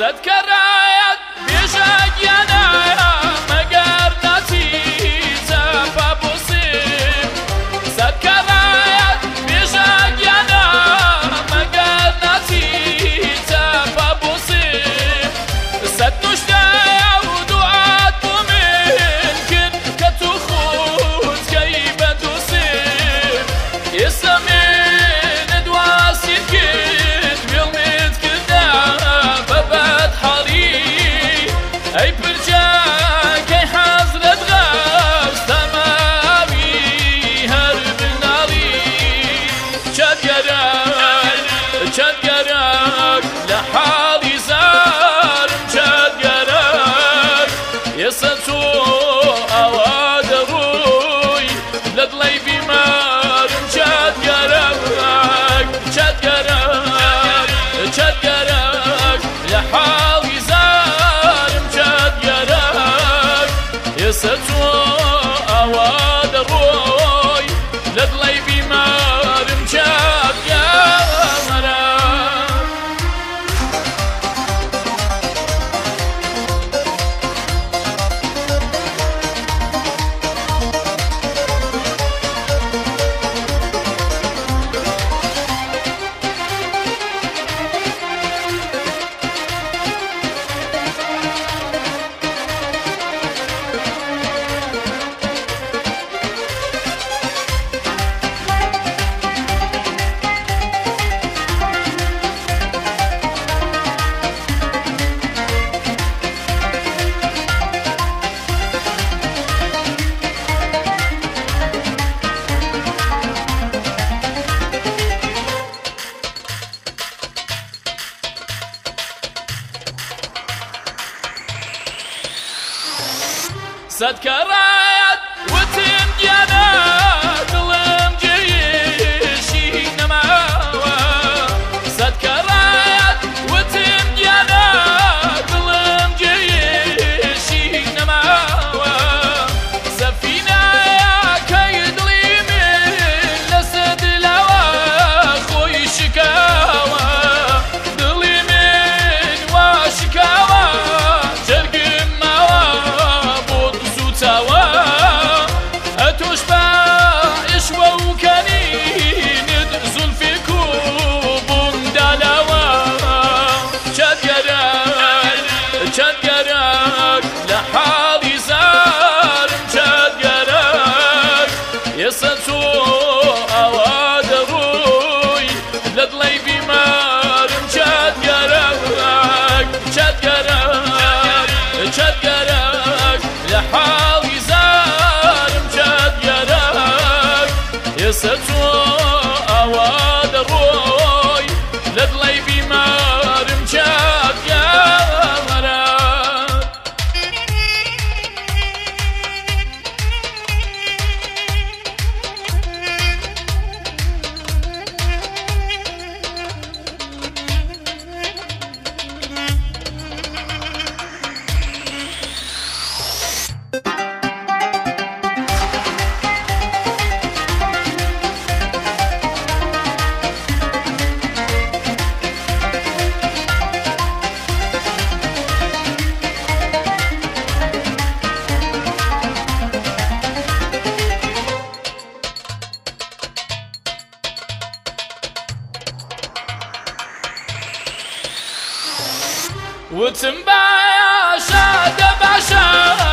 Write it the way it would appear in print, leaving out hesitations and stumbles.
صد كرايات بيشاك يانا مقر نتيجة فبصير صد كرايات بيشاك يانا مقر نتيجة فبصير صد نشتايا ودعات ممكن كتخوت كيف تصير يسلمين دواسي كد بيوميت كدا ببات حري اي برجاك اي حزرة غاز تمامي هرب ناري شاد قراك لحالي زار شاد قراك يسلسو اواد روي لدلي بمار شاد قراك لحالي زار شاد قراك يسلسو اواد روي لدلي بمار شاد قراك صد كرايات وتمديانا ظلم جيشي نماوى صد كرايات وتمديانا ظلم جيشي نماوى سفينة يا كيد ليمين لسد لوا خوي شكاوى ظلمين وشكاوى شاد قراك لحالي زار شاد قراك يسلسو اواد روي لدلي بمار شاد قراك لحالي زار شاد قراك يسلسو اواد روي لدلي بمار شاد قراك وتنبايا شاد بعشاق